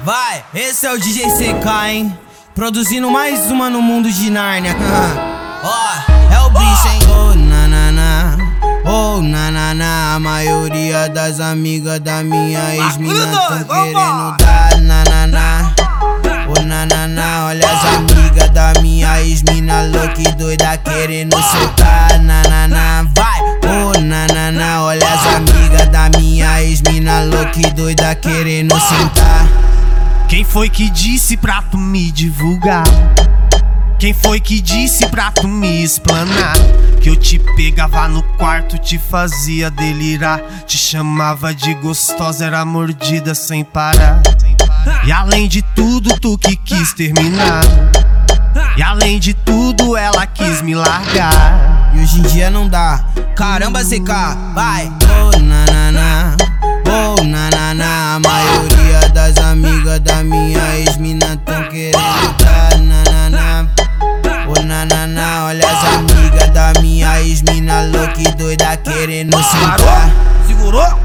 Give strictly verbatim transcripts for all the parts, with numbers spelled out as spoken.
Vai, esse é o D J C K, hein? Produzindo mais uma no mundo de Nárnia. Ó, oh, é o bicho, hein? Oh, nanana, oh, nanana. A maioria das amigas da minha ex-mina tão querendo dar nanana. Oh, nanana, olha as amigas da minha ex-mina louca e doida querendo soltar nanana. Vai, oh, nanana, olha as amigas da minha ex-mina louca e doida querendo sentar. Quem foi que disse pra tu me divulgar? Quem foi que disse pra tu me explanar? Que eu te pegava no quarto, te fazia delirar, te chamava de gostosa, era mordida sem parar. E além de tudo, tu que quis terminar. E além de tudo, ela quis me largar. E hoje em dia não dá. Caramba, C K, vai. Oh, nanana, oh, nanana. A maioria das amigas da minha ex-mina tão querendo dar nanana. Oh, nanana, olha as amigas da minha ex-mina louca e doida querendo sentar. Segurou?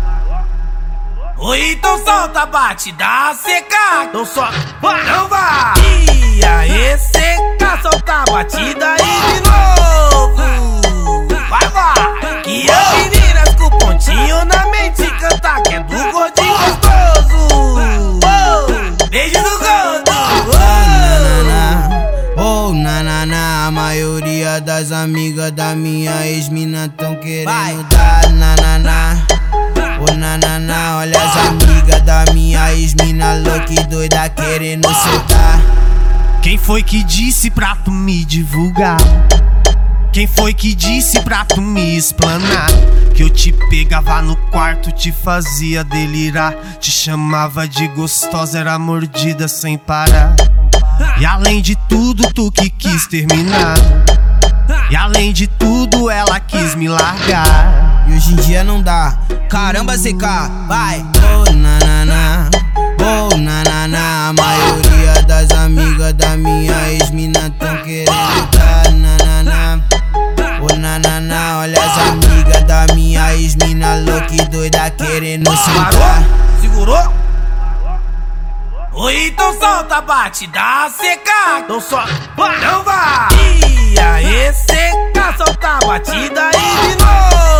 Oi, então solta a batida, C K. Então só vai, não vai. E aí, C K, solta a batida aí de novo. Vai, vai. Que as meninas com pontinho na mente cantar, que é do gordinho gostoso. Oh, beijo do gordo. Oh, oh, nanana. A maioria das amigas da minha ex-mina tão querendo dar nanana. Oh, nanana, olha as amigas da minha ex-mina louca e doida querendo soltar. Quem foi que disse pra tu me divulgar? Quem foi que disse pra tu me explanar? Que eu te pegava no quarto, te fazia delirar, te chamava de gostosa, era mordida sem parar. E além de tudo, tu que quis terminar. E além de tudo, ela quis me largar. E hoje em dia não dá. Caramba, C K, vai. Oh, nanana, oh, nanana. A maioria das amigas da minha ex-mina tão querendo dar nanana. Oh, nanana, olha as amigas da minha ex-mina louca e doida querendo sentar. Segurou? Oi, então solta a batida, C K. Então só vai, não vai. E aí, C K, solta a batida aí de novo.